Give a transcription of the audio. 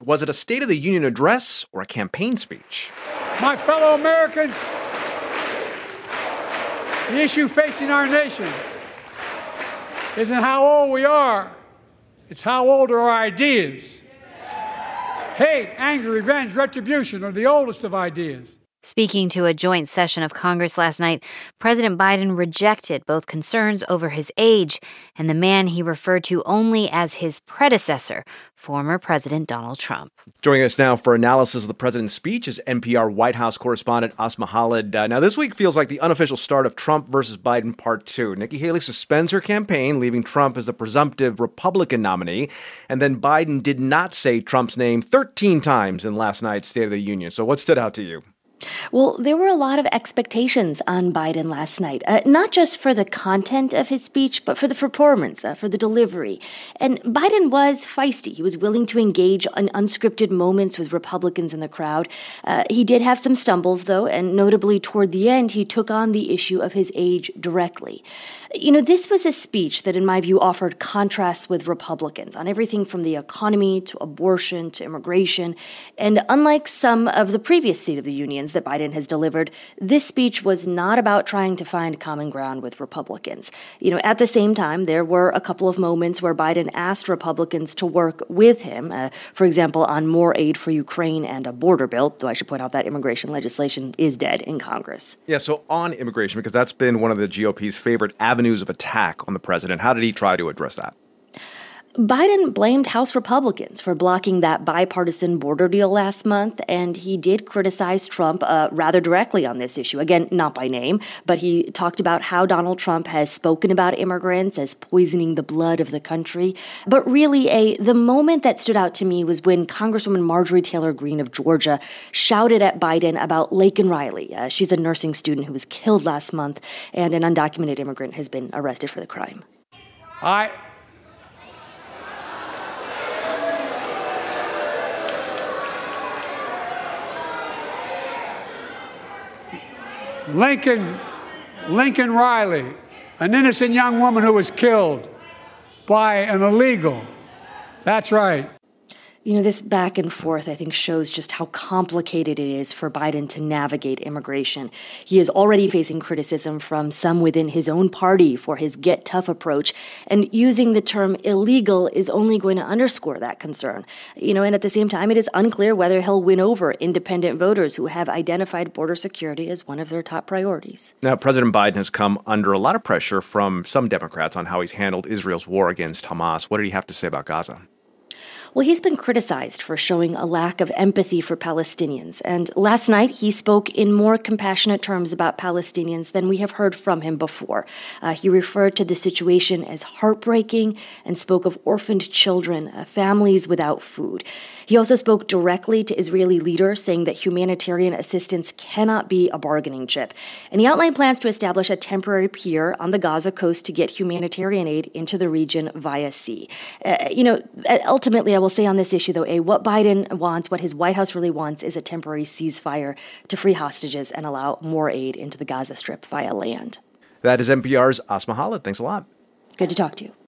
Was it a State of the Union address or a campaign speech? My fellow Americans, the issue facing our nation isn't how old we are, it's how old are our ideas. Hate, anger, revenge, retribution are the oldest of ideas. Speaking to a joint session of Congress last night, President Biden rejected both concerns over his age and the man he referred to only as his predecessor, former President Donald Trump. Joining us now for analysis of the president's speech is NPR White House correspondent Asma Khalid. Now, this week feels like the unofficial start of Trump versus Biden Part 2. Nikki Haley suspends her campaign, leaving Trump as the presumptive Republican nominee. And then Biden did not say Trump's name 13 times in last night's State of the Union. So what stood out to you? Well, there were a lot of expectations on Biden last night, not just for the content of his speech, but for the performance, for the delivery. And Biden was feisty. He was willing to engage in unscripted moments with Republicans in the crowd. He did have some stumbles, though, and notably toward the end, he took on the issue of his age directly. You know, this was a speech that, in my view, offered contrasts with Republicans on everything from the economy to abortion to immigration. And unlike some of the previous State of the Unions that Biden has delivered, this speech was not about trying to find common ground with Republicans. You know, at the same time, there were a couple of moments where Biden asked Republicans to work with him, for example, on more aid for Ukraine and a border bill, though I should point out that immigration legislation is dead in Congress. Yeah, so on immigration, because that's been one of the GOP's favorite avenues of attack on the president, how did he try to address that? Biden blamed House Republicans for blocking that bipartisan border deal last month, and he did criticize Trump rather directly on this issue. Again, not by name, but he talked about how Donald Trump has spoken about immigrants as poisoning the blood of the country. But really, the moment that stood out to me was when Congresswoman Marjorie Taylor Greene of Georgia shouted at Biden about Laken Riley. She's a nursing student who was killed last month, and an undocumented immigrant has been arrested for the crime. Lincoln Riley, an innocent young woman who was killed by an illegal. That's right. You know, this back and forth, I think, shows just how complicated it is for Biden to navigate immigration. He is already facing criticism from some within his own party for his get tough approach, and using the term illegal is only going to underscore that concern. You know, and at the same time, it is unclear whether he'll win over independent voters who have identified border security as one of their top priorities. Now, President Biden has come under a lot of pressure from some Democrats on how he's handled Israel's war against Hamas. What did he have to say about Gaza? Well, he's been criticized for showing a lack of empathy for Palestinians. And last night, he spoke in more compassionate terms about Palestinians than we have heard from him before. He referred to the situation as heartbreaking and spoke of orphaned children, families without food. He also spoke directly to Israeli leaders, saying that humanitarian assistance cannot be a bargaining chip. And he outlined plans to establish a temporary pier on the Gaza coast to get humanitarian aid into the region via sea. Ultimately, I will say on this issue, though, what Biden wants, what his White House really wants, is a temporary ceasefire to free hostages and allow more aid into the Gaza Strip via land. That is NPR's Asma Khalid. Thanks a lot. Good to talk to you.